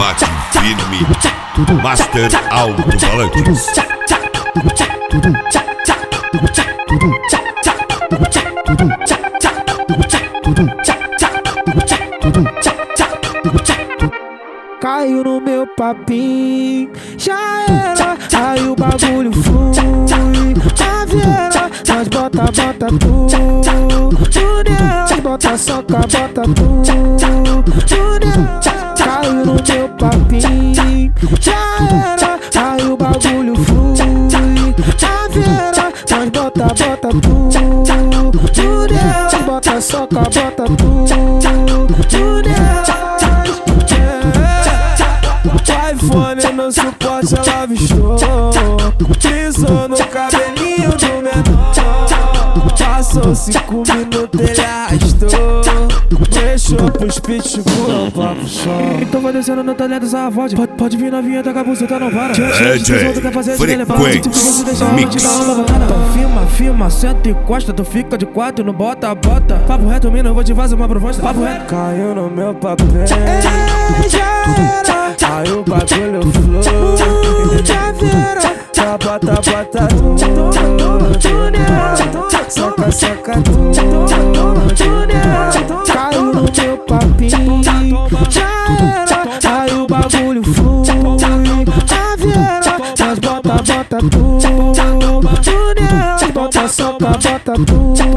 Bate firme, Master Alto-Falantes. Caiu no meu papinho, já era, aí o bagulho flui. Na vieira, nós bota tudo nela, bota soca, bota tudo nela. Caiu no meu papinho, já era, aí o bagulho flui. Na vieira, nós bota tudo nela, bota soca, bota tudo nela. iPhone não suporte, ela avistou. Pisou no cabelinho do menor. Passou 5 minutos, ele arrastou. Deixou pros pitbull pra pro chão. Então vai descendo no talento, essa voz. Pode vir novinha, tá com a buceta, não para. Frequência Mix. Então firma, senta e costa. Tu fica de 4 e não bota. Papo reto, mina, eu vou te fazer uma proposta. Papo reto. Caiu no meu papel. Aí o bagulho flui. Já vira, bota tudo nela. Soca tudo nela. Caiu no meu papinho, já era, aí o bagulho flui. Já vira, nós bota tudo nela. Bota soca, bota tudo.